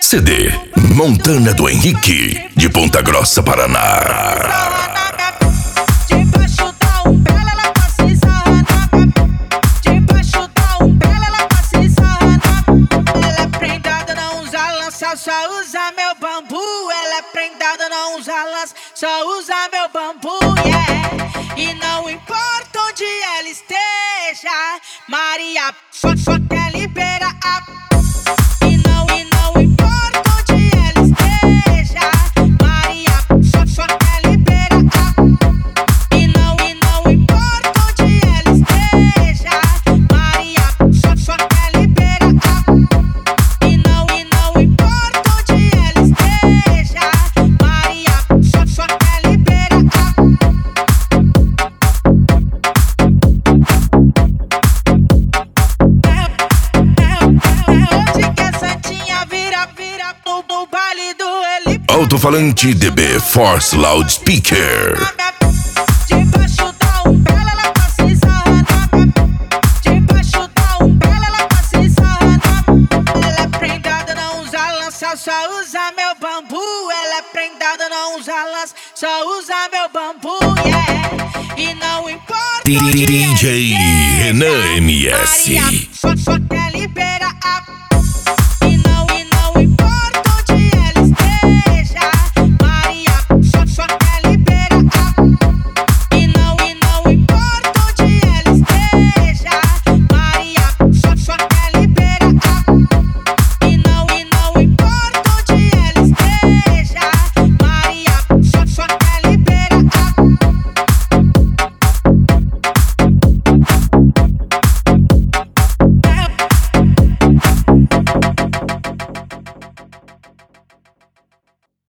CD Montana do Henrique, de Ponta Grossa, Paraná. Só usa meu bambu, ela é prendada, não usa lança, só usa meu bambu, yeah. E não importa onde ela esteja, Maria só quer liberar a... E não importa onde ela esteja, Maria só quer liberar a... E não importa onde ela esteja, Maria só quer liberar a... E não importa onde ela esteja, Maria só quer liberar a... Hoje que a santinha vira no baile do Eli. Alto-falante DB Force Loudspeaker. Debaixo da umbrella ela passa e sarra. Debaixo da umbrella ela passa e sarra. Ela é prendada, não usa lança, só usa meu bambu. Ela é prendada, não usa lança, só usa meu bambu, yeah. E não importa onde ela DJ esteja, Renan MS. Maria só quer liberar a...